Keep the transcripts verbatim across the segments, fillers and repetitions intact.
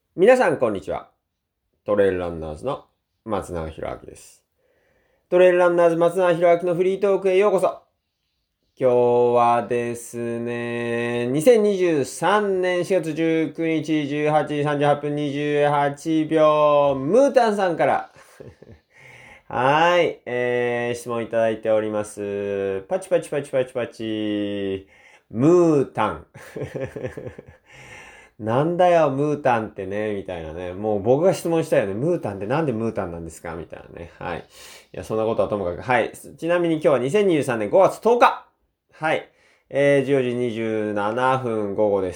皆さん、こんにちは。トレイルランナーズの松永博明です。トレイルランナーズ松永博明のフリートークへようこそ。今日はですね、にせんにじゅうさんねんしがつじゅうくにちじゅうはちじさんじゅうはっぷんにじゅうはちびょう、ムータンさんからはい、えー、質問いただいております。パチパチパチパチパチ。ムータン。なんだよ、ムータンってね、みたいなね。もう僕が質問したよね。ムータンってなんでムータンなんですかみたいなね。はい。いや、そんなことはともかく。はい。ちなみに今日はにせんにじゅうさんねんごがつとおか。はい。えー、じゅうよじにじゅうななふん午後です。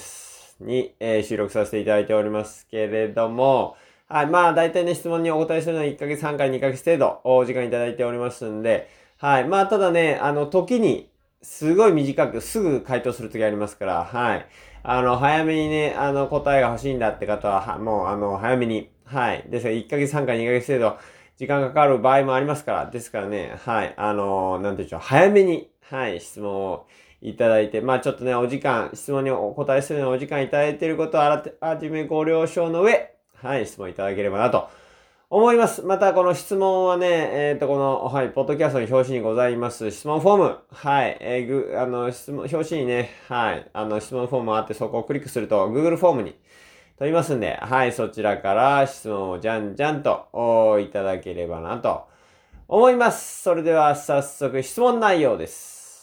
に、えー、収録させていただいておりますけれども、はい。まあ、大体ね、質問にお答えするのはいっかげつはんからにかげつ程度、お時間いただいておりますんで、はい。まあ、ただね、あの、時に、すごい短く、すぐ回答するときありますから、はい。あの、早めにね、あの、答えが欲しいんだって方は、はもう、あの、早めに。はい。ですから、いっかげつはんからにかげつ程度、時間かかる場合もありますから。ですからね、はい。あの、なんていうんでしょう。早めに、はい、質問をいただいて、まあちょっとね、お時間、質問にお答えするのにお時間いただいていることをあらあじめご了承の上、はい、質問いただければなと思います。また、この質問はね、えっ、ー、と、この、はい、ポッドキャストの表紙にございます、質問フォーム。はい、えー、ぐ、あの、質問、表紙にね、はい、あの、質問フォームがあって、そこをクリックすると、Google フォームに飛びますんで、はい、そちらから質問をじゃんじゃんと、いただければなと思います。それでは、早速、質問内容です。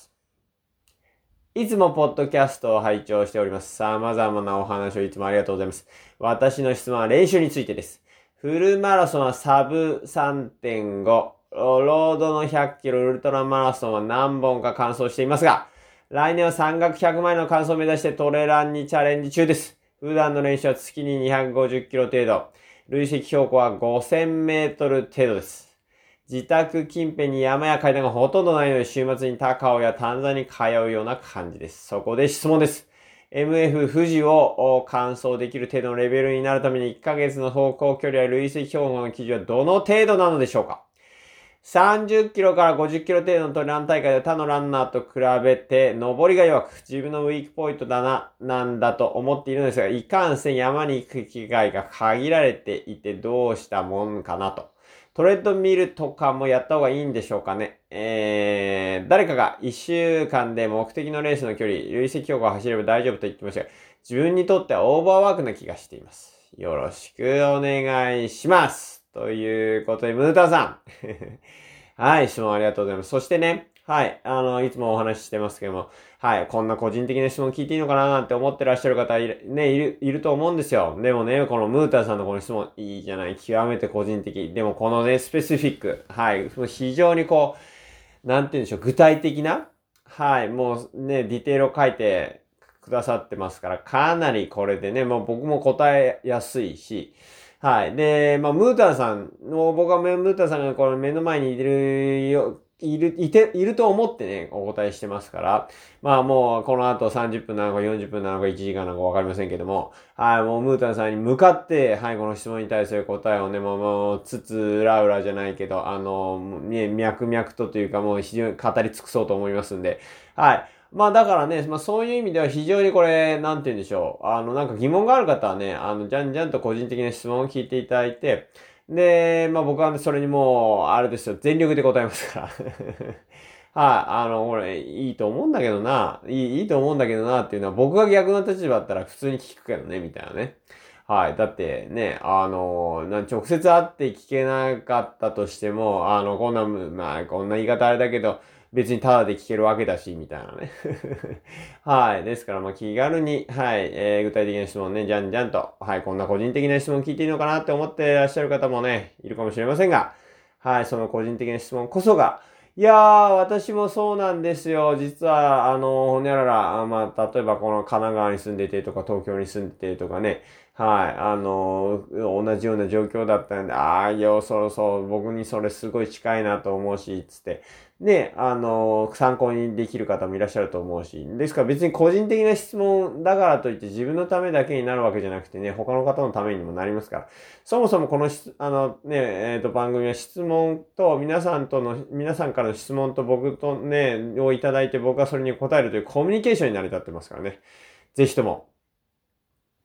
いつもポッドキャストを拝聴しております。様々なお話をいつもありがとうございます。私の質問は練習についてです。フルマラソンはサブ さんてんご、ロードのひゃっキロウルトラマラソンは何本か完走していますが、来年は山岳ひゃくマイルの完走を目指してトレランにチャレンジ中です。普段の練習は月ににひゃくごじゅっキロ程度。累積標高はごせんメートル程度です。自宅近辺に山や階段がほとんどないので、週末に高尾や丹沢に通うような感じです。そこで質問です。エムエフ 富士を完走できる程度のレベルになるためにいっかげつの走行距離や累積標高の基準はどの程度なのでしょうか？さんじゅっキロからごじゅっキロ程度のトレラン大会で他のランナーと比べて登りが弱く、自分のウィークポイントだな、なんだと思っているのですが、いかんせん山に行く機会が限られていてどうしたもんかなと。トレッドミルとかもやった方がいいんでしょうかね。えー、誰かがいっしゅうかんで目的のレースの距離、累積標高を走れば大丈夫と言ってましたが、自分にとってはオーバーワークな気がしています。よろしくお願いします。ということで、ムーターさん。はい、質問ありがとうございます。そしてね、はい、あの、いつもお話ししてますけども、はい、こんな個人的な質問聞いていいのかななんて思ってらっしゃる方いる、ね、いる、いると思うんですよ。でもね、このムーターさんのこの質問、いいじゃない、極めて個人的。でもこのね、スペシフィック、はい、非常にこう、なんて言うんでしょう、具体的な、はい、もうね、ディテールを書いてくださってますから、かなりこれでね、もう僕も答えやすいし、はい。で、まあ、ムータンさんの、僕はムータンさんがこの目の前にいるよ、いる、いて、いると思ってね、お答えしてますから、まあもうこの後さんじゅっぷんなのかよんじゅっぷんなのかいちじかんなのかわかりませんけども、はい、もうムータンさんに向かって、はい、この質問に対する答えをね、もう、もう、つつ裏裏じゃないけど、あの、ね、脈々とというかもう非常に語り尽くそうと思いますんで、はい。まあだからね、まあそういう意味では非常にこれ、なんて言うんでしょう。あの、なんか疑問がある方はね、あの、じゃんじゃんと個人的な質問を聞いていただいて、で、まあ僕はね、それにもう、あれですよ、全力で答えますから。はい、あの、これ、いいと思うんだけどな、いい、いいと思うんだけどなっていうのは、僕が逆の立場だったら普通に聞くけどね、みたいなね。はい。だってね、あの、な直接会って聞けなかったとしても、あの、こんな、まあ、こんな言い方あれだけど、別にタダで聞けるわけだし、みたいなね。はい。ですから、まあ、気軽に、はい、えー、具体的な質問ね、じゃんじゃんと、はい、こんな個人的な質問聞いていいのかなって思っていらっしゃる方もね、いるかもしれませんが、はい、その個人的な質問こそが、いやー、私もそうなんですよ。実は、あの、ほにゃらら、あまあ、例えばこの神奈川に住んでてとか、東京に住んでてとかね、はい、あの、同じような状況だったんで、ああ、いや、そうそう、僕にそれすごい近いなと思うし、つって。で、あの、参考にできる方もいらっしゃると思うし。ですから別に個人的な質問だからといって自分のためだけになるわけじゃなくてね、他の方のためにもなりますから。そもそもこのし、あのね、えっと、番組は質問と皆さんとの、皆さんからの質問と僕とね、をいただいて僕はそれに答えるというコミュニケーションに成り立ってますからね。ぜひとも。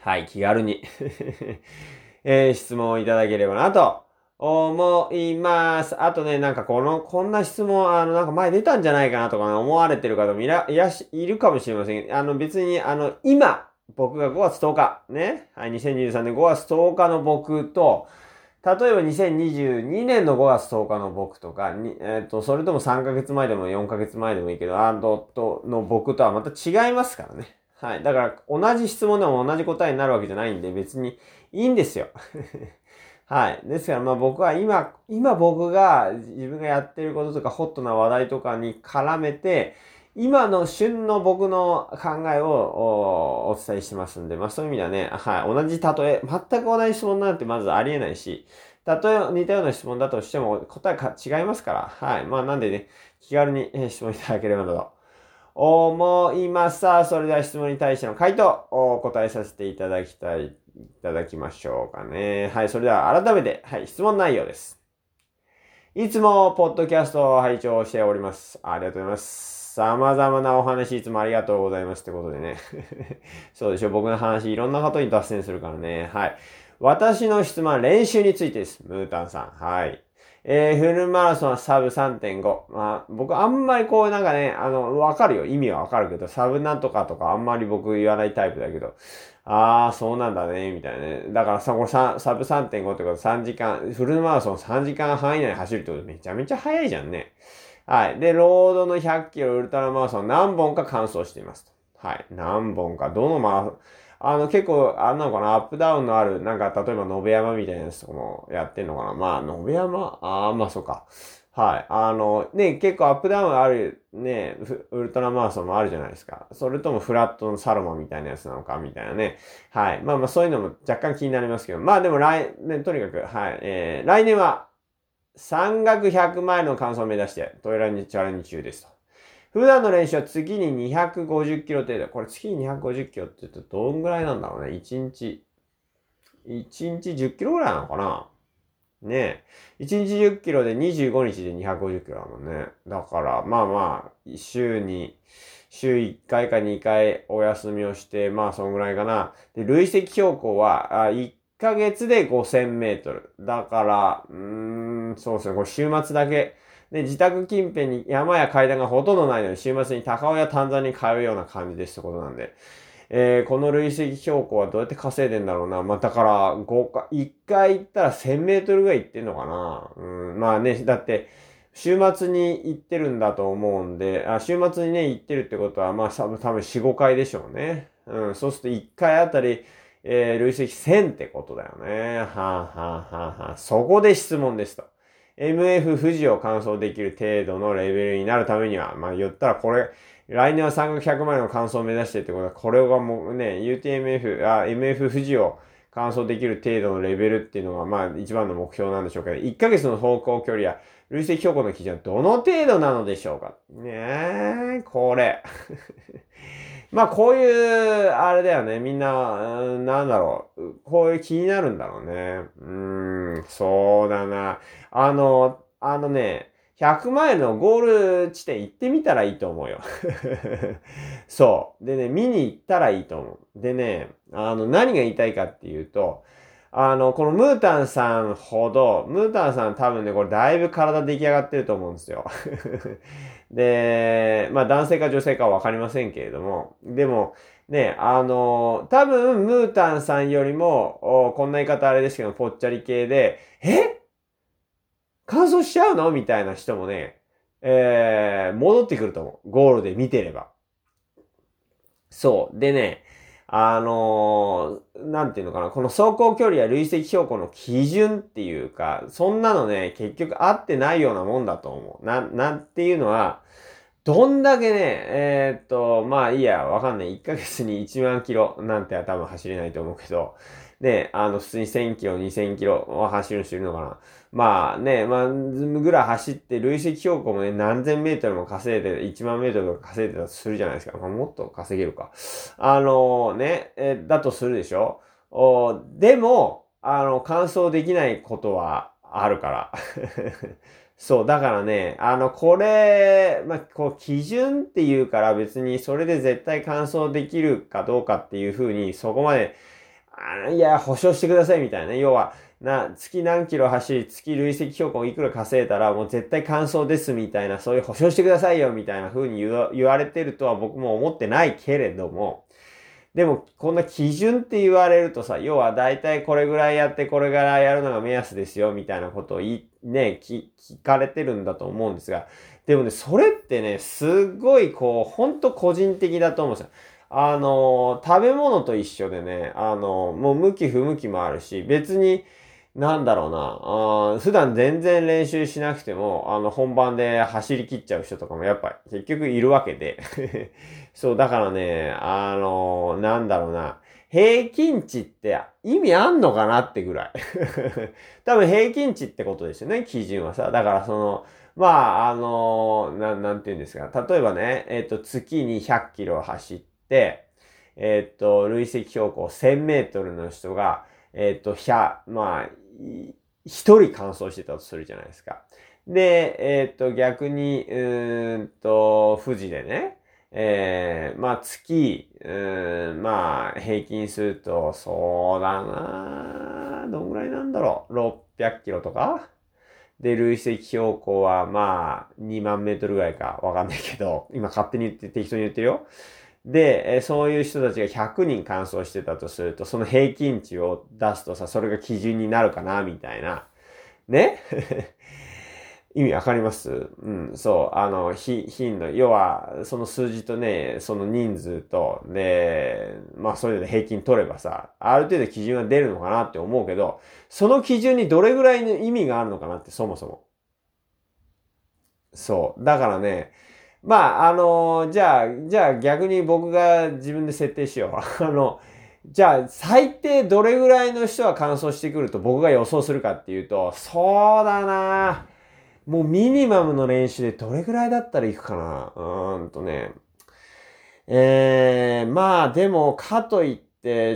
はい、気軽に、えー、質問をいただければなと思います。あとね、なんかこの、こんな質問、あの、なんか前出たんじゃないかなとか、ね、思われてる方もいら、いらし、いるかもしれません。あの、別に、あの、今、僕がごがつとおか、ね。はい、にせんにじゅうさんねんごがつとおかの僕と、例えばにせんにじゅうにねんのごがつとおかの僕とか、にえっ、ー、と、それともさんかげつまえでもよんかげつまえでもいいけど、あの、と、の僕とはまた違いますからね。はい。だから、同じ質問でも同じ答えになるわけじゃないんで、別にいいんですよ。はい。ですから、まあ僕は今、今僕が自分がやってることとか、ホットな話題とかに絡めて、今の旬の僕の考えを お, お伝えしますんで、まあそういう意味ではね、はい。同じ例え、全く同じ質問なんてまずありえないし、例え似たような質問だとしても答えが違いますから、はい。まあなんでね、気軽に質問いただければなと思います。さあ、それでは質問に対しての回答を答えさせていただきたい、いただきましょうかね。はい。それでは改めて、はい。質問内容です。いつもポッドキャストを拝聴しております。ありがとうございます。様々なお話いつもありがとうございますってことでね。そうでしょ。僕の話いろんなことに脱線するからね。はい。私の質問は練習についてです。ムータンさん。はい。えー、フルマラソンはサブ さんてんご。まあ、僕あんまりこうなんかね、あの、わかるよ。意味はわかるけど、サブなんとかとかあんまり僕言わないタイプだけど、あー、そうなんだね、みたいなね。だからさ、これササブ さんてんご ってことさんじかん、フルマラソンさんじかんはん以内に走るってことめちゃめちゃ早いじゃんね。はい。で、ロードのひゃっキロウルトラマラソン何本か完走していますと。はい。何本か、どのマラソン、あの、結構、あんなのかな、アップダウンのある、なんか、例えば、野辺山みたいなやつとかもやってんのかな。まあ、野辺山ああ、まあ、そうか。はい。あの、ね、結構アップダウンある、ね、ウルトラマラソンもあるじゃないですか。それともフラットのサロマみたいなやつなのか、みたいなね。はい。まあまあ、そういうのも若干気になりますけど。まあ、でも来年、とにかく、はい。えー、来年は、山岳ひゃくマイルの完走を目指して、トイラにチャレンジ中ですと。普段の練習は月ににひゃくごじゅっキロ程度。これ月ににひゃくごじゅっキロって言うとどんぐらいなんだろうね。いちにち、いちにちじゅっキロぐらいなのかな。ねえ。いちにちじゅっキロでにじゅうごにちでにひゃくごじゅっキロだもんね。だから、まあまあ、週に、週いっかいかにかいお休みをして、まあそんぐらいかな。で、累積標高は、あいっかげつでごせんメートル。だから、うーん、そうですね。これ週末だけ。で、自宅近辺に山や階段がほとんどないので、週末に高尾や丹山に通うような感じですってことなんで。えー、この累積標高はどうやって稼いでんだろうな。まあ、だから、ごかい、いっかい行ったらせんメートルぐらい行ってんのかな。うん、まあね、だって、週末に行ってるんだと思うんで、あ、週末にね、行ってるってことは、まあ、多分よん、ごかいでしょうね。うん、そうするといっかいあたり、えー、累積せんってことだよね。はあ、はあはあはあ、そこで質問ですと。エムエフ 富士を完走できる程度のレベルになるためには、まあ言ったらこれ、来年は山岳ひゃくマイルの完走を目指してってことは、これがもうね、ユーティーエムエフ、あ、エムエフ 富士を完走できる程度のレベルっていうのが、まあ一番の目標なんでしょうけど、いっかげつの走行距離や累積標高の基準はどの程度なのでしょうか。ねえ、これ。まあこういう、あれだよね。みんな、うん、なんだろう。こういう気になるんだろうね。うーん、そうだな。あの、あのね、ひゃくマイルのゴール地点行ってみたらいいと思うよ。そう。でね、見に行ったらいいと思う。でね、あの、何が言いたいかっていうと、あの、このムータンさんほど、ムータンさん多分ね、これだいぶ体出来上がってると思うんですよ。で、まあ男性か女性かはわかりませんけれども、でも、ね、あの、多分、ムータンさんよりも、こんな言い方あれですけど、ぽっちゃり系で、え乾燥しちゃうのみたいな人もね、えー、戻ってくると思う。ゴールで見てれば。そう。でね、あのー、なんていうのかな、この走行距離や累積標高の基準っていうか、そんなのね、結局合ってないようなもんだと思う。な、なんていうのは、どんだけね、えーっと、まあいいや、わかんない。いっかげつにいちまんキロなんては多分走れないと思うけど、ね、あの、普通にせんキロ、にせんキロは走る人いるのかな。まあね、まあ、ぐらい走って、累積標高もね、何千メートルも稼いで、いちまんメートルとか稼いでたとするじゃないですか。まあ、もっと稼げるか。あのね、え、だとするでしょ。おでも、あの、完走できないことはあるから。そう、だからね、あの、これ、まあ、こう、基準っていうから別にそれで絶対完走できるかどうかっていうふうに、そこまで、 あいや、保証してくださいみたいなね。要は、な、月何キロ走り、月累積標高いくら稼いだら、もう絶対完走ですみたいな、そういう保証してくださいよみたいな風に言わ言われてるとは僕も思ってないけれども、でも、こんな基準って言われるとさ、要は大体これぐらいやってこれぐらいやるのが目安ですよ、みたいなことを言い、ね、聞、聞かれてるんだと思うんですが、でもね、それってね、すっごいこう、ほんと個人的だと思うんですよ。あの、食べ物と一緒でね、あの、もう向き不向きもあるし、別に、なんだろうな、あー普段全然練習しなくても、あの、本番で走り切っちゃう人とかもやっぱ結局いるわけで。そう、だからね、あの、なんだろうな、平均値って意味あんのかなってぐらい。多分平均値ってことですよね、基準はさ。だからその、まあ、あの、なん、なんて言うんですか。例えばね、えっと、月にひゃっキロ走って、えっと、累積標高せんメートルの人が、えっと、ひゃ、まあ、一人完走してたとするじゃないですか。で、えっと、逆に、うーんと、富士でね、えー、まあ月、うーん、まあ平均すると、そうだなどんぐらいなんだろう。ろっぴゃくキロとかで、累積標高はまあにまんメートルぐらいかわかんないけど、今勝手に言って、適当に言ってるよ。で、えそういう人たちがひゃくにん完走してたとすると、その平均値を出すとさ、それが基準になるかなみたいな。ね意味わかります？うん、そう。あの、ひ、頻度。要は、その数字とね、その人数と、で、まあ、それで平均取ればさ、ある程度基準が出るのかなって思うけど、その基準にどれぐらいの意味があるのかなって、そもそも。そう。だからね、まあ、あの、じゃあ、じゃあ逆に僕が自分で設定しよう。あの、じゃあ、最低どれぐらいの人が完走してくると僕が予想するかっていうと、そうだなもうミニマムの練習でどれぐらいだったら行くかなうーんとね。えー、まあでも、かといって、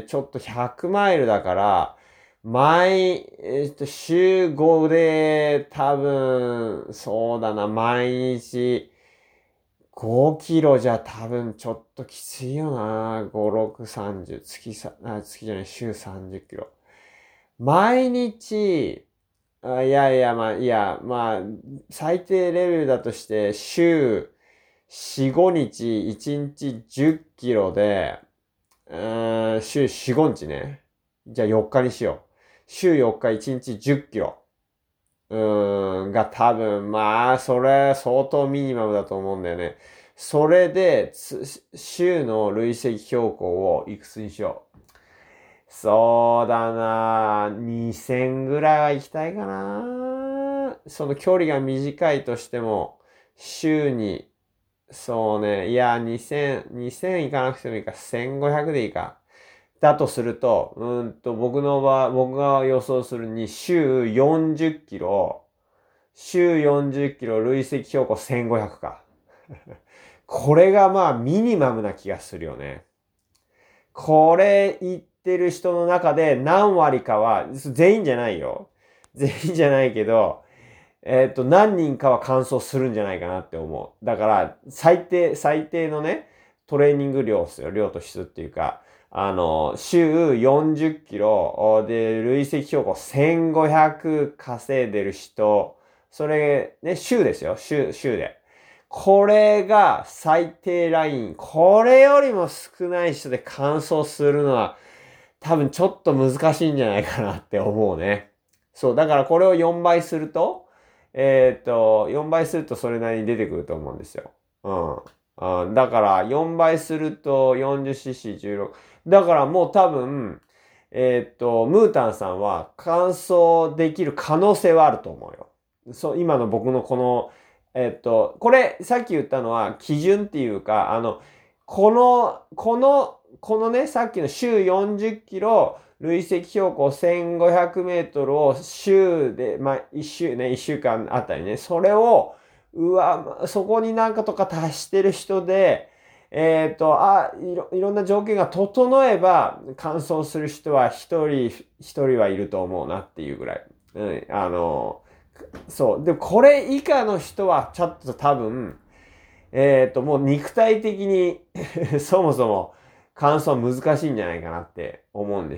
ちょっとひゃくマイルだから、毎、えっと、週ごで、多分、そうだな、毎日、ごキロじゃ多分ちょっときついよな。ご、ろく、さんじゅう。月さ、あ、月じゃない、週さんじゅっキロ。毎日、あ、いやいや、まあ、いや、まあ、最低レベルだとして、週よん、ごにち、いちにちじゅっキロで、うーん、週よん、ごにちね。じゃあよっかにしよう。週よっかいちにちじゅっキロ。うーん、が多分、まあ、それ相当ミニマムだと思うんだよね。それで、つ週の累積標高をいくつにしよう。そうだなにせんぐらいは行きたいかなその距離が短いとしても、週に、そうね、いや、にせん、にせん行かなくてもいいか、せんごひゃくでいいか。だとすると、うんと、僕の場合、僕が予想するに、週よんじゅっキロ、週よんじゅっキロ累積標高せんごひゃくか。これがまあミニマムな気がするよね。これ言ってる人の中で何割かは、全員じゃないよ。全員じゃないけど、えっと、何人かは完走するんじゃないかなって思う。だから、最低、最低のね、トレーニング量っすよ。量と質っていうか、あの、週よんじゅっキロで累積標高せんごひゃく稼いでる人、それね、週ですよ。週、週で。これが最低ライン。これよりも少ない人で完走するのは多分ちょっと難しいんじゃないかなって思うね。そう、だからこれをよんばいすると、えっと、よんばいするとそれなりに出てくると思うんですよ。うん。うん、だからよんばいすると よんじゅうシーシーじゅうろく。だからもう多分、えっと、ムータンさんは完走できる可能性はあると思うよ。そう、今の僕のこの、えっと、これ、さっき言ったのは基準っていうか、あの、この、この、このね、さっきの週よんじゅっキロ、累積標高せんごひゃくメートルを週で、まあ、一週ね、一週間あたりね、それを、うわ、そこになんかとか足してる人で、えっと、あ、いろ、いろんな条件が整えば、完走する人は一人、一人はいると思うなっていうぐらい。うん、あの、そう。でもこれ以下の人はちょっと多分、えっと、もう肉体的にそもそも完走難しいんじゃないかなって思うんですよ。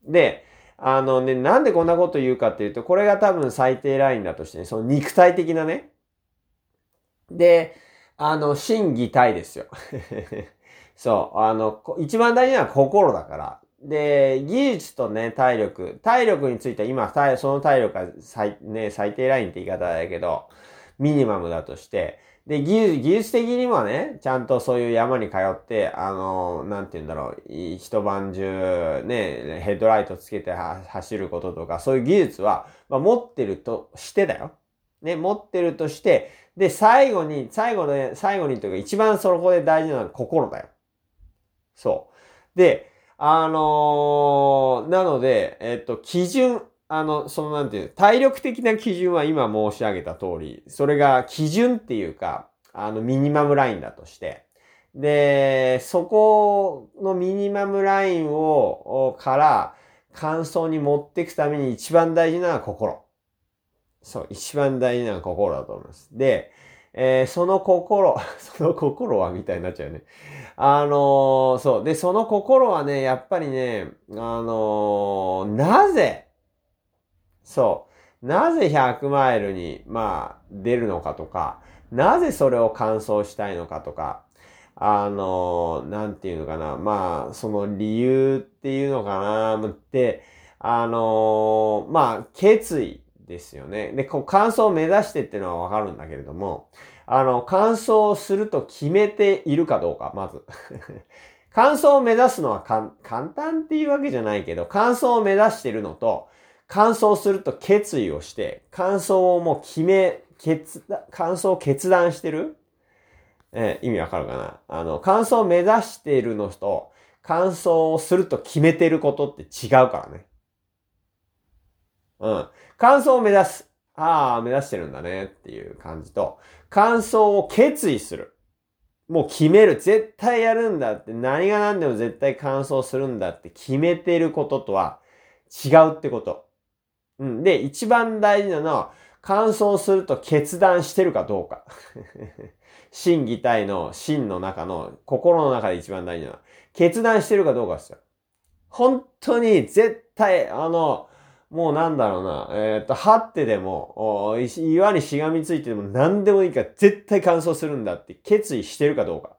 で、あのね、なんでこんなこと言うかっていうと、これが多分最低ラインだとしてね、その肉体的なね。で、あの、心技体ですよ。そう、あの、一番大事なのは心だから。で、技術とね、体力。体力については今、その体力が最、ね、最低ラインって言い方だけど、ミニマムだとして、で、技術、技術的にもね、ちゃんとそういう山に通って、あの、なんて言うんだろう、一晩中ね、ヘッドライトつけて走ることとか、そういう技術は、まあ、持ってるとしてだよ。ね、持ってるとして、で、最後に、最後で、最後にというか一番そこで大事なのは心だよ。そう。で、あのーなので、えっと、基準、あの、そのなんていう、体力的な基準は今申し上げた通り、それが基準っていうか、あの、ミニマムラインだとして、で、そこのミニマムラインを、から完走に持っていくために一番大事なのは心。そう、一番大事なのは心だと思います。で、えーその心、その心はみたいになっちゃうね。あのーそう。で、その心はね、やっぱりね、あのーなぜ、そう、なぜひゃくマイルに、まあ、出るのかとか、なぜそれを完走したいのかとか、あのーなんていうのかな、まあ、その理由っていうのかな、って、あのーまあ、決意ですよね。で、こう、完走を目指してっていうのはわかるんだけれども、あの、完走すると決めているかどうか、まず。完走を目指すのはかん簡単っていうわけじゃないけど、完走を目指してるのと、完走すると決意をして、完走をもう決め、決、完走を決断してるえー意味わかるかなあの、完走を目指しているのと、完走をすると決めてることって違うからね。うん。完走を目指す。ああ、目指してるんだねっていう感じと、完走を決意する。もう決める。絶対やるんだって、何が何でも絶対完走するんだって決めてることとは違うってこと。うん。で、一番大事なのは、完走すると決断してるかどうか。心技体の心の中の、心の中で一番大事なのは、決断してるかどうかですよ。本当に絶対、あの、もうなんだろうな、えっと、張ってでも、お岩にしがみついてでも何でもいいから絶対完走するんだって決意してるかどうか。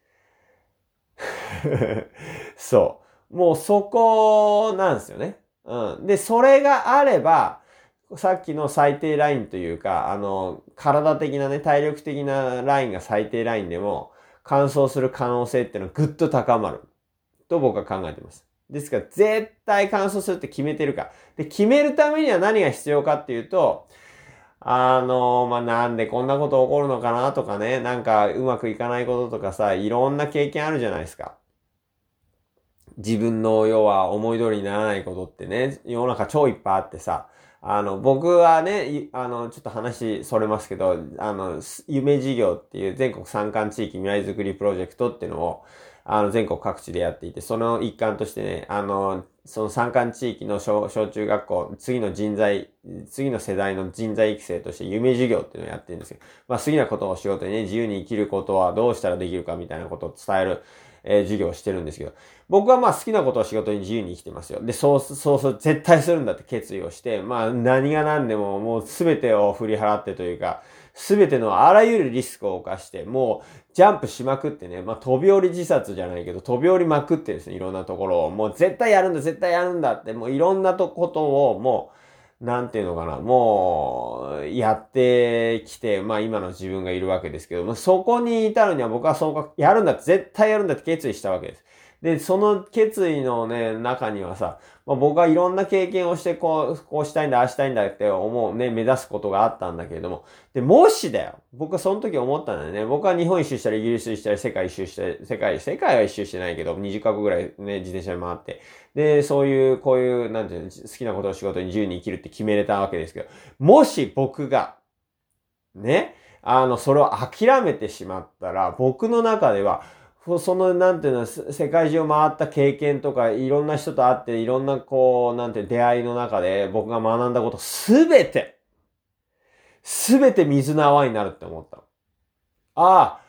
そう。もうそこなんですよね。うん。で、それがあれば、さっきの最低ラインというか、あの、体的なね、体力的なラインが最低ラインでも、完走する可能性っていうのはぐっと高まる。と僕は考えてます。ですから、絶対完走するって決めてるか。で、決めるためには何が必要かっていうと、あの、まあ、なんでこんなこと起こるのかなとかね、なんかうまくいかないこととかさ、いろんな経験あるじゃないですか。自分の要は思い通りにならないことってね、世の中超いっぱいあってさ、あの、僕はね、あの、ちょっと話それますけど、あの、夢事業っていう全国山間地域未来づくりプロジェクトっていうのを、あの、全国各地でやっていて、その一環としてね、あの、その山間地域の小、小中学校、次の人材、次の世代の人材育成として夢事業っていうのをやってるんですよ。まあ、好きなことを仕事にね、自由に生きることはどうしたらできるかみたいなことを伝える、えー、授業をしてるんですけど、僕はまあ好きなことを仕事に自由に生きてますよ。で、そう、そうそう、絶対するんだって決意をして、まあ何が何でももう全てを振り払ってというか、全てのあらゆるリスクを冒して、もうジャンプしまくってね、まあ飛び降り自殺じゃないけど、飛び降りまくってですね、いろんなところを、もう絶対やるんだ、絶対やるんだって、もういろんなとことを、もう、なんていうのかな、もう、やってきて、まあ今の自分がいるわけですけども、そこに至るには僕はそうか、やるんだって、絶対やるんだって決意したわけです。で、その決意のね、中にはさ、まあ、僕はいろんな経験をして、こう、こうしたいんだ、ああしたいんだって思うね、目指すことがあったんだけれども、で、もしだよ、僕はその時思ったんだよね。僕は日本一周したり、イギリス一周したり、世界一周したり、世界、世界は一周してないけど、にじゅっカ国ぐらいね、自転車で回って、で、そういう、こういう、なんていうの、好きなことを仕事に自由に生きるって決めれたわけですけど、もし僕が、ね、あの、それを諦めてしまったら、僕の中では、その、なんていうの、世界中を回った経験とか、いろんな人と会って、いろんな、こう、なんていう出会いの中で、僕が学んだことすべて、すべて水の泡になるって思ったの。あ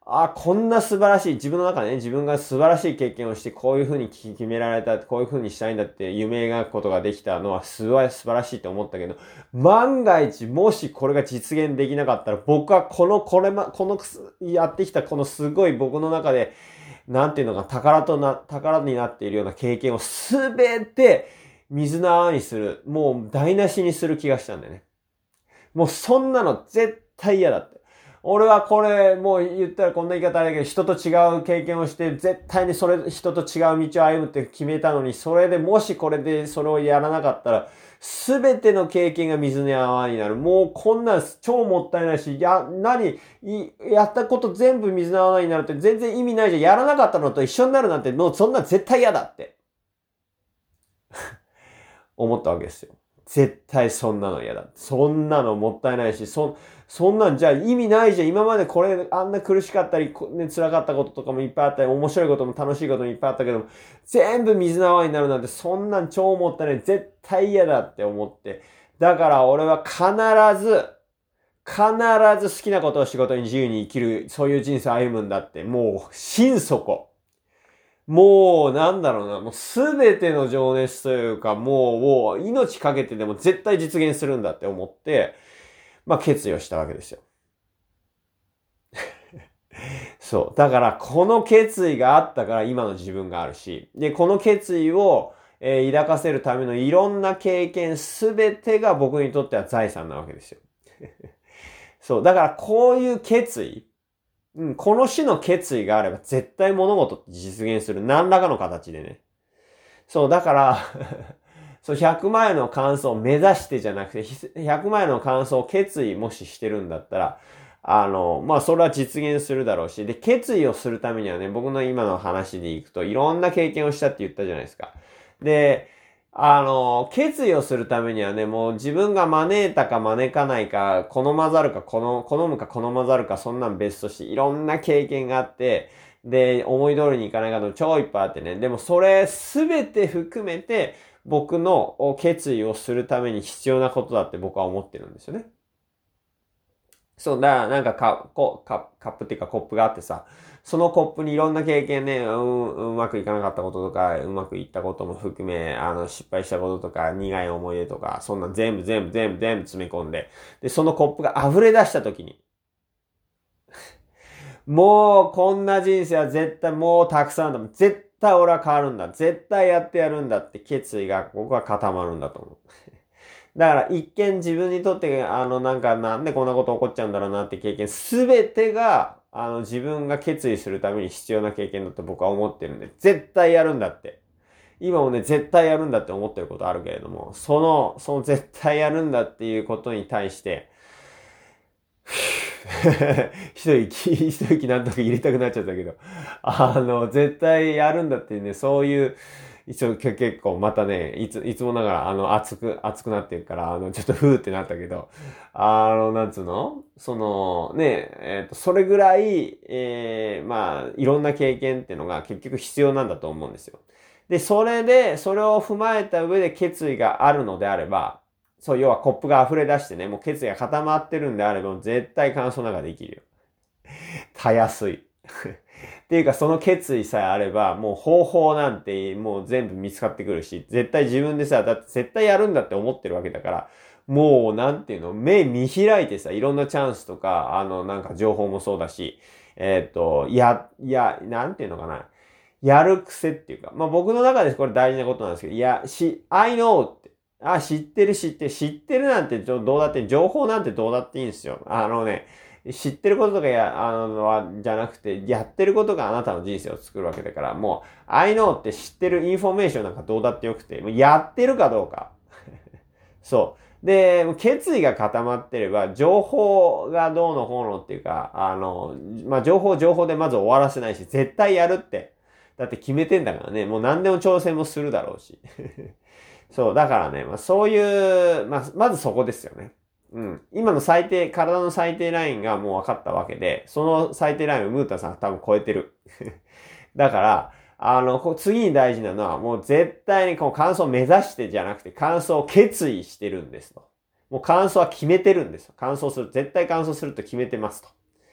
あ、こんな素晴らしい、自分の中でね、自分が素晴らしい経験をして、こういう風に決められた、こういう風にしたいんだって夢描くことができたのはすごい素晴らしいと思ったけど、万が一、もしこれが実現できなかったら、僕はこの、これま、この、やってきたこのすごい僕の中で、なんていうのか、宝とな、宝になっているような経験をすべて水の泡にする、もう台無しにする気がしたんだよね。もうそんなの絶対嫌だって。俺はこれ、もう言ったらこんな言い方あれだけど、人と違う経験をして、絶対にそれ、人と違う道を歩むって決めたのに、それでもしこれでそれをやらなかったら、すべての経験が水の泡になる。もうこんなん超もったいないし、や、何、やったこと全部水の泡になるって全然意味ないじゃん。やらなかったのと一緒になるなんて、もうそんな絶対嫌だって。思ったわけですよ。絶対そんなの嫌だ。そんなのもったいないし、そ、そんなんじゃ意味ないじゃん。今までこれあんな苦しかったり、ね、辛かったこととかもいっぱいあったり、面白いことも楽しいこともいっぱいあったけども、全部水の泡になるなんてそんなん超もったいない。絶対嫌だって思って。だから俺は必ず、必ず好きなことを仕事に自由に生きる、そういう人生を歩むんだって、もう心底。もう、なんだろうな、もうすべての情熱というか、もう、もう、命かけてでも絶対実現するんだって思って、まあ、決意をしたわけですよ。そう。だから、この決意があったから今の自分があるし、で、この決意を、えー抱かせるためのいろんな経験すべてが僕にとっては財産なわけですよ。そう。だから、こういう決意、うん、この種の決意があれば絶対物事って実現する。何らかの形でね。そう、だからそう、ひゃくまん円の感想を目指してじゃなくて、ひゃくまん円の感想を決意もししてるんだったら、あの、まあ、それは実現するだろうし、で、決意をするためにはね、僕の今の話でいくと、いろんな経験をしたって言ったじゃないですか。で、あの、決意をするためにはね、もう自分が招いたか招かないか、好まざるか、好の、好むか好まざるか、そんなん別として、いろんな経験があって、で、思い通りにいかない方も超いっぱいあってね。でもそれすべて含めて、僕の決意をするために必要なことだって僕は思ってるんですよね。そう、だからなんかカこカカップっていうかコップがあってさ、そのコップにいろんな経験ね、うん、うまくいかなかったこととか、うまくいったことも含め、あの、失敗したこととか、苦い思い出とか、そんな全部全部全部全部詰め込んで、で、そのコップが溢れ出した時に、もうこんな人生は絶対もうたくさんあるんだ。絶対俺は変わるんだ。絶対やってやるんだって決意が僕は固まるんだと思う。だから一見自分にとってあのなんかなんでこんなこと起こっちゃうんだろうなって経験すべてがあの自分が決意するために必要な経験だと僕は思ってるんで絶対やるんだって。今もね絶対やるんだって思ってることあるけれどもそのその絶対やるんだっていうことに対して一息、一息なんとか入れたくなっちゃったけど、あの、絶対やるんだっていうね、そういう、一応結構またね、いつ、いつもながら、あの、熱く、熱くなってるから、あの、ちょっとふーってなったけど、あの、なんつうのその、ね、えっと、それぐらい、えー、まあ、いろんな経験っていうのが結局必要なんだと思うんですよ。で、それで、それを踏まえた上で決意があるのであれば、そう、要はコップが溢れ出してね、もう決意が固まってるんであれば、絶対乾燥なんかできるよ。たやすい。っていうか、その決意さえあれば、もう方法なんてもう全部見つかってくるし、絶対自分でさ、だって絶対やるんだって思ってるわけだから、もうなんていうの、目見開いてさ、いろんなチャンスとか、あの、なんか情報もそうだし、えーっと、や、いや、なんていうのかな。やる癖っていうか、まあ僕の中でこれ大事なことなんですけど、いや、し、I know って、あ、知ってる知ってる、知ってるなんてどうだって、情報なんてどうだっていいんですよ。あのね、知ってることとかや、あの、は、じゃなくて、やってることがあなたの人生を作るわけだから、もう、I know って知ってるインフォメーションなんかどうだってよくて、もうやってるかどうか。そう。で、決意が固まってれば、情報がどうのこうのっていうか、あの、まあ、情報情報でまず終わらせないし、絶対やるって。だって決めてんだからね、もう何でも挑戦もするだろうし。そう、だからね、まあ、そういう、まあ、まずそこですよね。うん。今の最低、体の最低ラインがもう分かったわけで、その最低ラインをムータさんは多分超えてる。だから、あの、次に大事なのは、もう絶対にこの感想を目指してじゃなくて、感想を決意してるんですと。もう感想は決めてるんですよ。感想する。絶対感想すると決めてますと。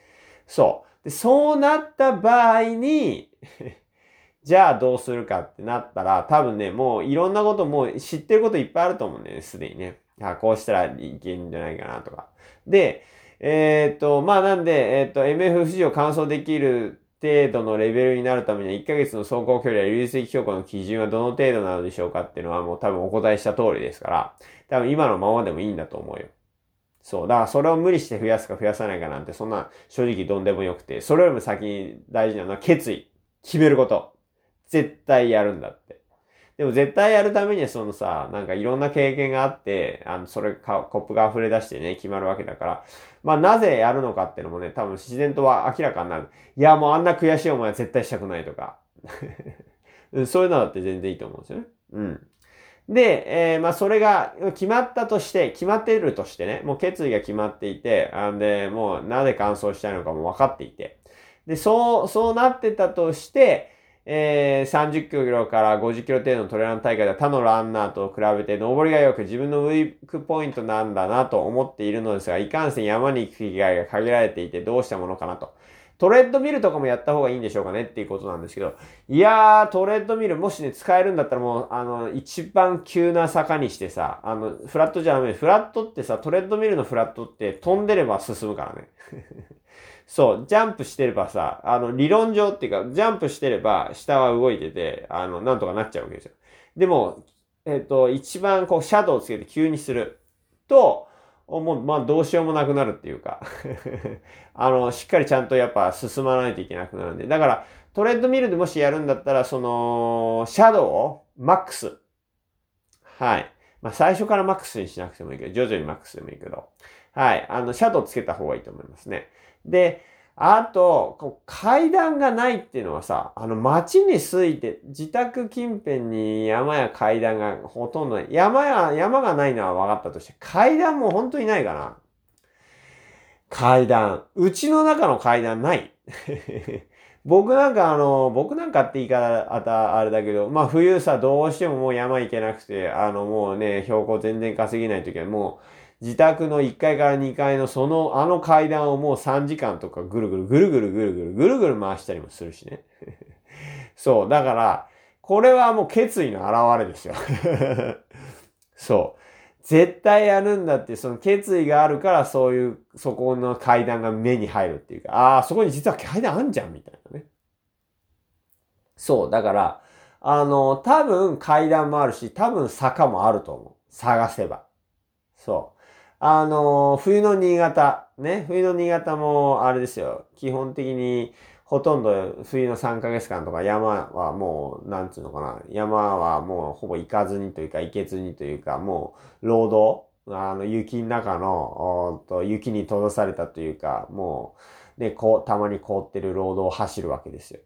そう。で、そうなった場合に、じゃあどうするかってなったら、多分ね、もういろんなこともう知ってることいっぱいあると思うんだよね、すでにね。あ、こうしたらいけるんじゃないかなとか。で、えっと、まあなんで、えっと、エムエフ 富士を完走できる程度のレベルになるためには、いっかげつの走行距離や流積標高の基準はどの程度なのでしょうかっていうのはもう多分お答えした通りですから、多分今のままでもいいんだと思うよ。そう。だからそれを無理して増やすか増やさないかなんて、そんな正直どんでもよくて、それよりも先に大事なのは決意。決めること。絶対やるんだって。でも絶対やるためにはそのさ、なんかいろんな経験があって、あの、それか、コップが溢れ出してね、決まるわけだから、まあなぜやるのかっていうのもね、多分自然とは明らかになる。いや、もうあんな悔しい思いは絶対したくないとか。うん、そういうのだって全然いいと思うんですよね。うん。で、えー、まあ、それが決まったとして、決まっているとしてね、もう決意が決まっていて、あんで、もうなぜ完走したいのかも分かっていて。で、そう、そうなってたとして、えー、さんじゅっキロからごじゅっキロ程度のトレラン大会では他のランナーと比べて登りが良く自分のウィークポイントなんだなと思っているのですが、いかんせん山に行く機会が限られていてどうしたものかなと。トレッドミルとかもやった方がいいんでしょうかねっていうことなんですけど、いやー、トレッドミルもしね、使えるんだったらもう、あの、一番急な坂にしてさ、あの、フラットじゃダメ。フラットってさ、トレッドミルのフラットって飛んでれば進むからね。そう、ジャンプしてればさ、あの、理論上っていうか、ジャンプしてれば下は動いてて、あの、なんとかなっちゃうわけですよ。でも、えっと、一番こう、シャドウをつけて急にすると、もう、まあ、どうしようもなくなるっていうかあの、しっかりちゃんとやっぱ進まないといけなくなるんで。だから、トレッドミルでもしやるんだったら、その、シャドウをマックス。はい。まあ、最初からマックスにしなくてもいいけど、徐々にマックスでもいいけど。はい。あの、シャドウつけた方がいいと思いますね。で、あと、こう階段がないっていうのはさ、あの街に着いて、自宅近辺に山や階段がほとんどない。山や、山がないのは分かったとして、階段も本当にないかな。階段。うちの中の階段ない僕なんかあの、僕なんかって言い方あた、あれだけど、まあ冬さ、どうしてももう山行けなくて、あのもうね、標高全然稼げない時はもう、自宅のいっかいからにかいのその、あの階段をもうさんじかんとかぐるぐるぐるぐるぐるぐるぐるぐる回したりもするしね。そう、だから、これはもう決意の表れですよ。そう。絶対やるんだって、その決意があるから、そういう、そこの階段が目に入るっていうか、ああ、そこに実は階段あんじゃん、みたいなね。そう、だから、あの、多分階段もあるし、多分坂もあると思う。探せば。そう。あの、冬の新潟、ね、冬の新潟も、あれですよ。基本的に、ほとんど冬のさんかげつかんとか山はもう、なんつうのかな。山はもうほぼ行かずにというか行けずにというか、もう、労働あの、雪の中の、と雪に閉ざされたというか、もう、ね、こう、たまに凍ってるロードを走るわけですよ。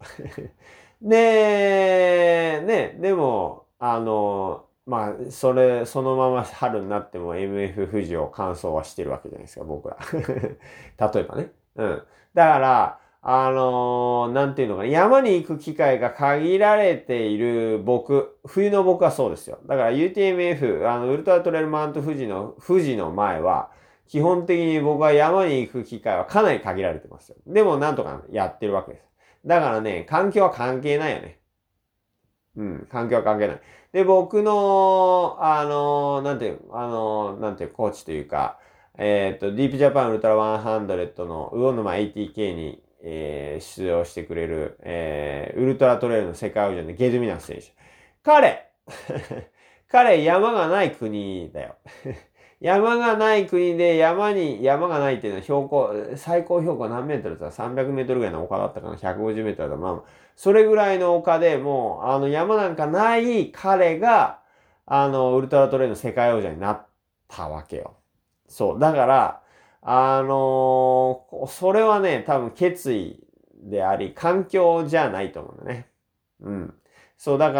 で、ね、でも、あの、まあ、それ、そのまま春になっても エムエフ 富士を完走はしてるわけじゃないですか、僕ら。例えばね。うん。だから、あのーなんていうのかな、山に行く機会が限られている僕、冬の僕はそうですよ。だから ユーティーエムエフ、あの、ウルトラトレイルマウント富士の、富士の前は、基本的に僕は山に行く機会はかなり限られてますよ。でもなんとかやってるわけです。だからね、環境は関係ないよね。うん、環境は関係ない。で、僕の、あの、なんていう、あの、なんていう、コーチというか、えっと、ディープジャパンウルトラひゃくの魚沼 エーティーケー に、えー出場してくれる、えーウルトラトレイルの世界王者のゲズミナス選手。彼彼、山がない国だよ。山がない国で山に、山がないっていうのは標高、最高標高何メートルだった ?さんびゃく メートルぐらいの丘だったかな ?ひゃくごじゅう メートルだった。まあ、それぐらいの丘でもう、あの山なんかない彼が、あの、ウルトラトレイルの世界王者になったわけよ。そう。だから、あのーそれはね、多分決意であり、環境じゃないと思うんだね。うん。そう、だから、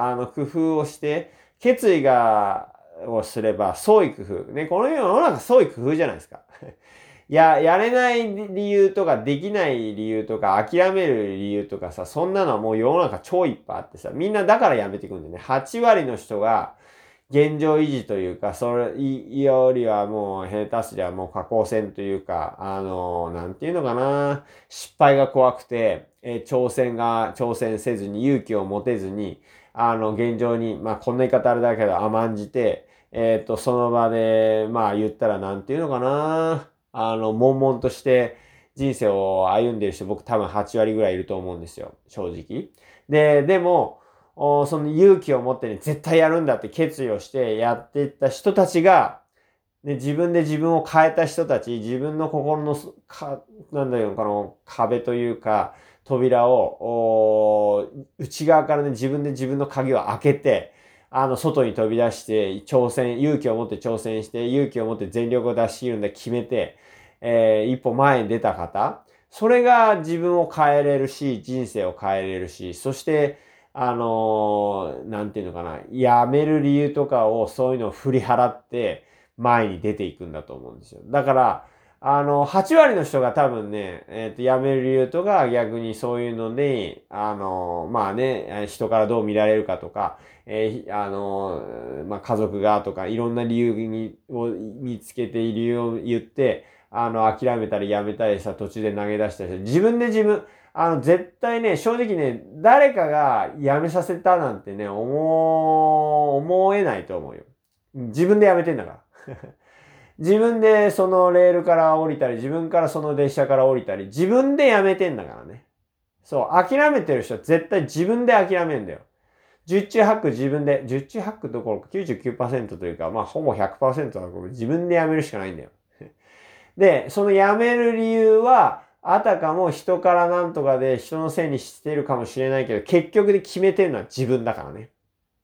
あの、工夫をして、決意が、をすれば、創意工夫。ね、この世の中創意工夫じゃないですか。や、やれない理由とか、できない理由とか、諦める理由とかさ、そんなのはもう世の中超いっぱいあってさ、みんなだからやめていくんだよね。はち割の人が現状維持というか、それよりはもう下手すりゃもう下降線というか、あの、なんていうのかな、失敗が怖くて、えー挑戦が、挑戦せずに勇気を持てずに、あの、現状に、まあ、こんな言い方あれだけど甘んじて、えっと、その場で、まあ、言ったらなんていうのかな、あの、悶々として人生を歩んでる人、僕多分はち割ぐらいいると思うんですよ、正直。で、でも、おその勇気を持ってね、絶対やるんだって決意をしてやっていった人たちが、ね、自分で自分を変えた人たち、自分の心のす、か、なんだよ、この壁というか、扉を、お内側からね、自分で自分の鍵を開けて、あの、外に飛び出して、挑戦、勇気を持って挑戦して、勇気を持って全力を出し切るんだ決めて、えー、一歩前に出た方、それが自分を変えれるし、人生を変えれるし、そして、あのーなんていうのかな、やめる理由とかをそういうのを振り払って前に出ていくんだと思うんですよ。だから、あの、はち割の人が多分ね、えっと、辞める理由とか逆にそういうので、あの、まあね、人からどう見られるかとか、えーあの、まあ家族がとか、いろんな理由に、を見つけて理由を言って、あの、諦めたり辞めたりさ、途中で投げ出したり自分で自分、あの、絶対ね、正直ね、誰かが辞めさせたなんてね、思、思えないと思うよ。自分で辞めてんだから。自分でそのレールから降りたり、自分からその列車から降りたり、自分で辞めてんだからね。そう、諦めてる人は絶対自分で諦めんだよ。十中八九自分で、十中八九どころかきゅうじゅうきゅうパーセントというか、まあほぼひゃくパーセントは自分で辞めるしかないんだよ。で、その辞める理由は、あたかも人からなんとかで人のせいにしてるかもしれないけど、結局で決めてるのは自分だからね。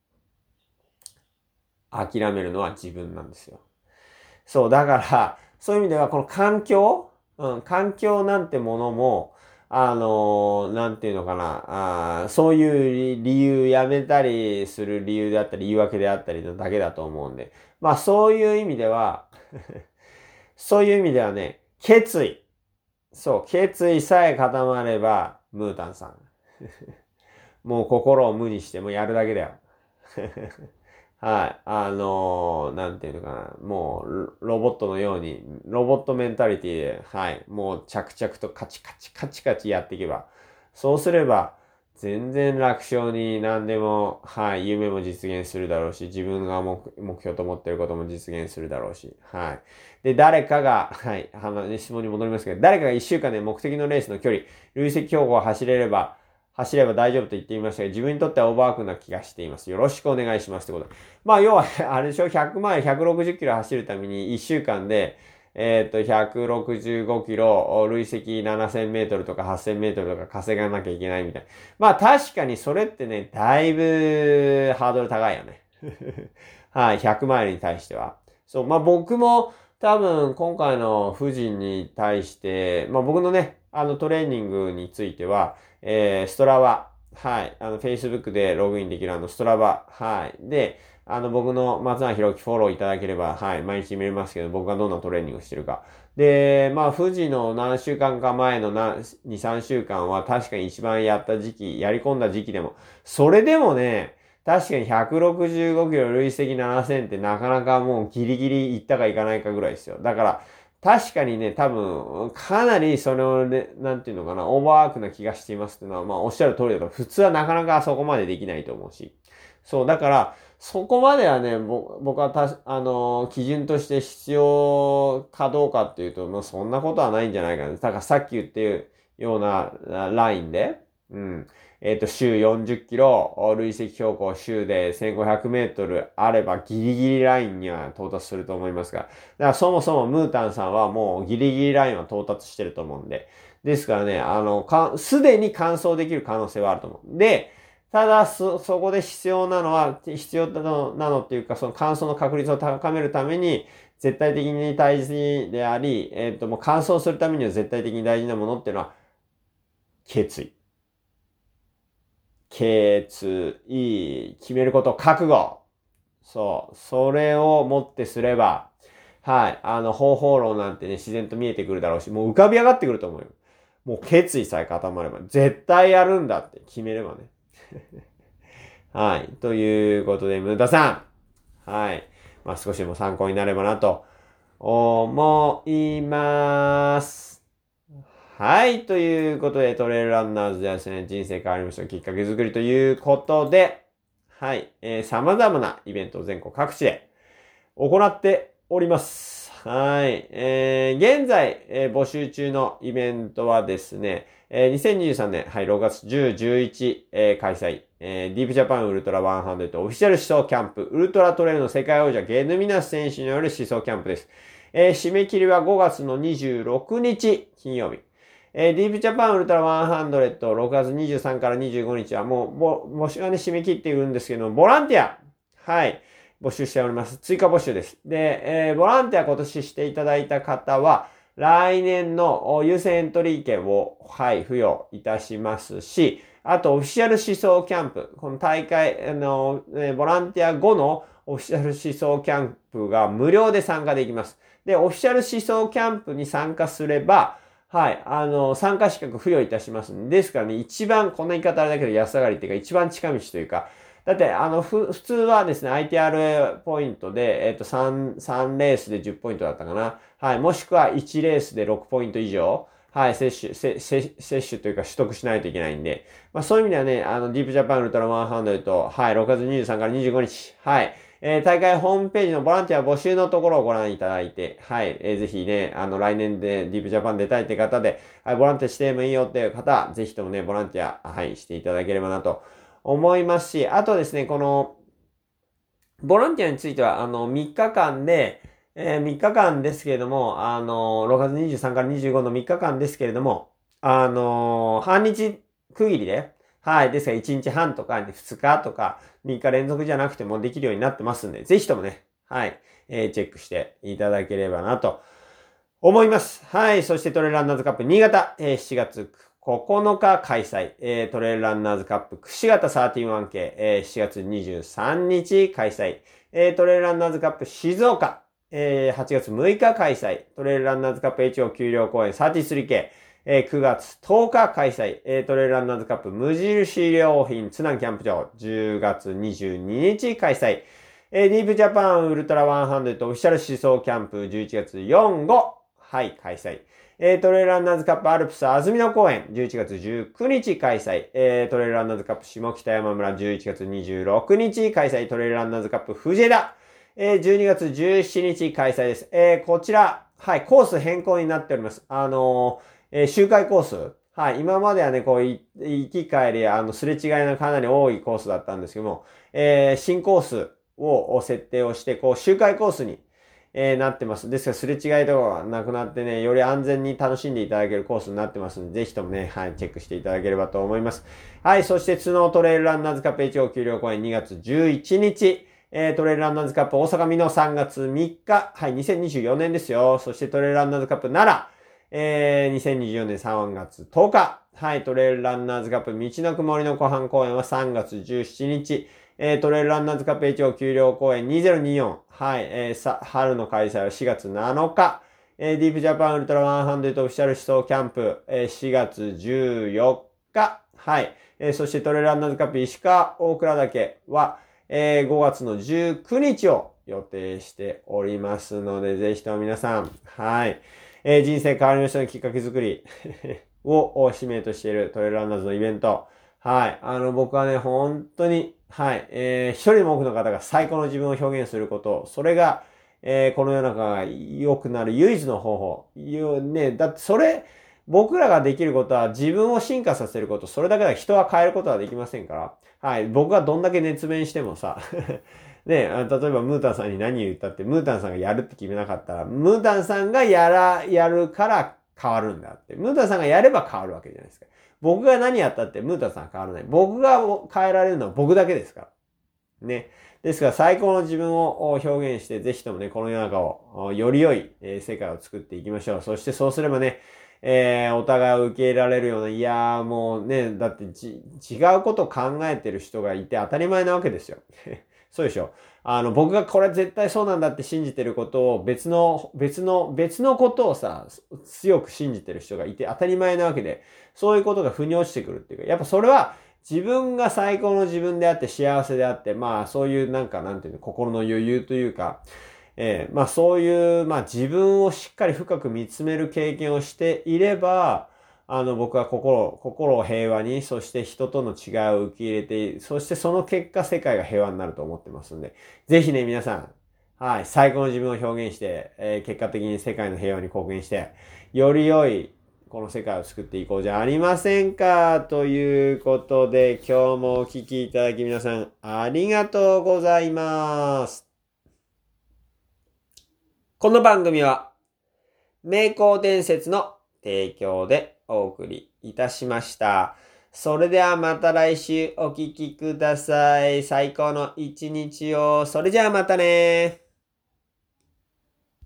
諦めるのは自分なんですよ。そう、だから、そういう意味では、この環境、うん、環境なんてものも、あのーなんていうのかな、あそういう理由、やめたりする理由であったり、言い訳であったりのだけだと思うんで。まあ、そういう意味では、そういう意味ではね、決意。そう、決意さえ固まれば、ムータンさん。もう心を無にしてもうやるだけだよ。はい。あのー、なんていうのかな。もう、ロボットのように、ロボットメンタリティで、はい。もう着々とカチカチカチカチやっていけば、そうすれば、全然楽勝に何でも、はい。夢も実現するだろうし、自分が目目標と思ってることも実現するだろうし、はい。で、誰かが、はい。あの、質問に戻りますけど、誰かが一週間で目的のレースの距離、累積標高を走れれば、走れば大丈夫と言っていましたが、自分にとってはオーバーワークな気がしています。よろしくお願いします。ってことで。まあ、要は、あれでしょ ?ひゃく マイル、ひゃくろくじゅっキロ走るためにいっしゅうかんで、えっと、ひゃくろくじゅうごキロ、累積ななせんメートルとかはっせんメートルとか稼がなきゃいけないみたいな。まあ、確かにそれってね、だいぶハードル高いよね。はい、ひゃくマイルに対しては。そう、まあ僕も多分今回の富士に対して、まあ僕のね、あのトレーニングについては、えー、ストラバ、はい、あの Facebook でログインできるあのストラバ、はい、で、あの僕の松永博樹フォローいただければ、はい、毎日見れますけど、僕がどんなトレーニングをしてるか。で、まあ富士の何週間か前のなに、さんしゅうかんは確かに一番やった時期、やり込んだ時期でも、それでもね、確かにひゃくろくじゅうごキロ累積ななせんってなかなかもうギリギリ行ったか行かないかぐらいですよ。だから、確かにね、多分、かなりそのね、なんていうのかな、オーバーワークな気がしていますっていうのは、まあおっしゃる通りだと、普通はなかなかそこまでできないと思うし。そう、だから、そこまではね、ぼ僕はた、あの、基準として必要かどうかっていうと、まあそんなことはないんじゃないかな。だからさっき言ってるようなラインで、うん。えっと、週よんじゅっキロ、累積標高週でせんごひゃくメートルあればギリギリラインには到達すると思いますが、だからそもそもムータンさんはもうギリギリラインは到達してると思うんで、ですからね、あの、か、すでに完走できる可能性はあると思う。で、ただ、そ、そこで必要なのは、必要なの、なのっていうか、その完走の確率を高めるために、絶対的に大事であり、えっと、もう完走するためには絶対的に大事なものっていうのは、決意。決意、決めること、覚悟。そう。それをもってすれば、はい。あの、方法論なんてね、自然と見えてくるだろうし、もう浮かび上がってくると思うよ。もう決意さえ固まれば、絶対やるんだって決めればね。はい。ということで、ムダさん。 はい。まあ少しでも参考になればなと思います。はい。ということで、トレイルランナーズではですね、人生変わりましたきっかけ作りということで、はい。えー、様々なイベントを全国各地で行っております。はい。えー、現在、えー、募集中のイベントはですね、えー、にせんにじゅうさんねん、はい、ろくがつじゅう、じゅういち、えー、開催、えー、ディープジャパンウルトラひゃくオフィシャル思想キャンプ、ウルトラトレイルの世界王者ゲヌミナス選手による思想キャンプです。えー、締め切りはごがつのにじゅうろくにち、金曜日。えー、ディープジャパンウルトラひゃく、ろくがつにじゅうさんからにじゅうごにちはもう、募集がね、締め切っているんですけども、ボランティア、はい、募集しております。追加募集です。で、えー、ボランティア今年していただいた方は、来年の優先エントリー券を、はい、付与いたしますし、あと、オフィシャル思想キャンプ。この大会、あの、えー、ボランティア後のオフィシャル思想キャンプが無料で参加できます。で、オフィシャル思想キャンプに参加すれば、はい、あの、参加資格付与いたしますんで。ですからね、一番、こんな言い方あれだけど安上がりっていうか、一番近道というか、だって、あの、ふ、普通はですね、アイティーアール ポイントで、えっと、さん、さんレースでじゅうポイントだったかな。はい。もしくはいちレースでろくポイント以上、はい、接種、せ、せ、接種というか取得しないといけないんで、まあそういう意味ではね、あの、ディープジャパンウルトラひゃくと、はい、ろくがつにじゅうさんからにじゅうごにち、はい、えー、大会ホームページのボランティア募集のところをご覧いただいて、はい、えー、ぜひね、あの、来年でディープジャパン出たいって方で、はい、ボランティアしてもいいよっていう方、ぜひともね、ボランティア、はい、していただければなと思いますし、あとですね、この、ボランティアについては、あの、みっかかんで、えー、みっかかんですけれども、あの、ろくがつにじゅうさんからにじゅうごのみっかかんですけれども、あの、半日区切りで、はい、ですからいちにちはんとかふつかとかみっか連続じゃなくてもできるようになってますんで、ぜひともね、はい、えー、チェックしていただければなと思います。はい、そしてトレイルランナーズカップ新潟、えー、しちがつここのか開催、えー、トレイルランナーズカップくし形 さんじゅういちケー、えー、しちがつにじゅうさんにち開催、えー、トレイルランナーズカップ静岡、えー、はちがつむいか開催、トレイルランナーズカップ エイチオー 丘陵公園 さんじゅうさんケー、えー、くがつとおか開催、えー、トレイルランナーズカップ無印良品津南キャンプ場じゅうがつにじゅうににち開催、えー、ディープジャパンウルトラひゃくオフィシャル思想キャンプじゅういちがつよん、ご、はい、開催。えー、トレイルランナーズカップアルプス安曇野公園じゅういちがつじゅうくにち開催。えー、トレイルランナーズカップ下北山村じゅういちがつにじゅうろくにち開催。トレイルランナーズカップ藤枝、えー、じゅうにがつじゅうしちにち開催です。えー、こちら、はい、コース変更になっております。あのー、えー、周回コース。はい、今まではね、こう、行き帰り、あの、すれ違いがかなり多いコースだったんですけども、えー、新コースを設定をして、こう、周回コースに、えー、なってます。ですから、すれ違いとかがなくなってね、より安全に楽しんでいただけるコースになってますので、ぜひともね、はい、チェックしていただければと思います。はい、そして、ツノートレイルランナーズカップ エイチオー 丘陵公園にがつじゅういちにち、えー、トレイルランナーズカップ大阪美濃さんがつみっか、はい、にせんにじゅうよねんですよ。そしてトレイルランナーズカップ奈良、えー、にせんにじゅうよねんさんがつとおか、はい、トレイルランナーズカップ道のくもりの湖畔公園はさんがつじゅうしちにち、えー、トレイルランナーズカップ エイチオー 丘陵公園にせんにじゅうよん、はい、えー、さ、春の開催はしがつなのか、えー、ディープジャパンウルトラひゃくオフィシャル思想キャンプ、えー、しがつじゅうよっか、はい、えー、そしてトレイルランナーズカップ石川大倉岳は、えー、ごがつのじゅうくにちを予定しておりますので、ぜひとも皆さん、はい、えー、人生変わりましたのきっかけ作りを使命としているトレイルランナーズのイベント、はい、あの、僕はね、本当に、はい、えー、一人でも多くの方が最高の自分を表現すること、それが、えー、この世の中が良くなる唯一の方法。いうね、だってそれ、僕らができることは自分を進化させること、それだけでは人は変えることはできませんから。はい。僕がどんだけ熱弁してもさ、ね、例えばムータンさんに何言ったって、ムータンさんがやるって決めなかったら、ムータンさんがやら、やるから変わるんだって。ムータンさんがやれば変わるわけじゃないですか。僕が何やったってムータンさんは変わらない。僕が変えられるのは僕だけですから。ね。ですから最高の自分を表現して、ぜひともね、この世の中をより良い世界を作っていきましょう。そしてそうすればね、えー、お互いを受け入れられるような、いやーもうね、だってち違うことを考えてる人がいて当たり前なわけですよ。そうでしょ。あの、僕がこれ絶対そうなんだって信じてることを別の、別の、別のことをさ、強く信じてる人がいて当たり前なわけで、そういうことが腑に落ちてくるっていうか、やっぱそれは自分が最高の自分であって幸せであって、まあそういうなんかなんていうの、心の余裕というか、えー、まあそういう、まあ自分をしっかり深く見つめる経験をしていれば、あの僕は心、心を平和に、そして人との違いを受け入れて、そしてその結果世界が平和になると思ってますんで、ぜひね皆さん、はい、最高の自分を表現して、えー、結果的に世界の平和に貢献して、より良いこの世界を作っていこうじゃありませんか。ということで、今日もお聞きいただき皆さんありがとうございます。この番組は、名工伝説の提供でお送りいたしました。それではまた来週お聞きください。最高の一日を。それじゃあまたね。